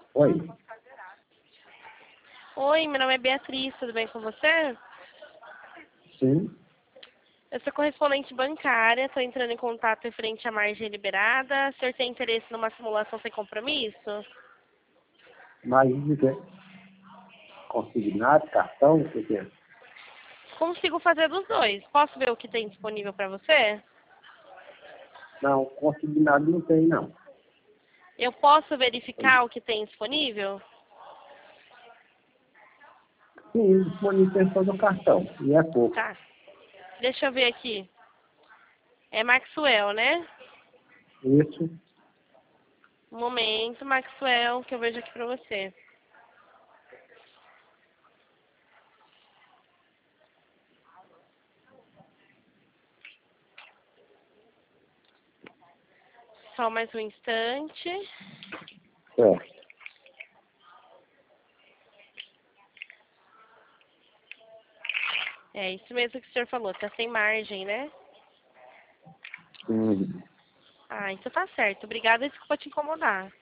Oi, Oi, meu nome é Beatriz, tudo bem com você? sim, Eu sou correspondente bancária, estou entrando em contato referente à margem liberada. O senhor tem interesse numa simulação sem compromisso? mas de quê? Consignado, cartão, o que é? Consigo fazer dos dois. Posso ver o que tem disponível para você? Não, consignado não tem, não. Eu posso verificar o que tem disponível? Sim, disponível só do cartão, e é pouco. Tá. Deixa eu ver aqui. É Maxwell, né? Isso, Um momento, Maxwell, que eu vejo aqui para você. Só mais um instante. certo. É isso mesmo que o senhor falou, tá sem margem, né? Hum. Ah, então tá certo. Obrigada, desculpa te incomodar.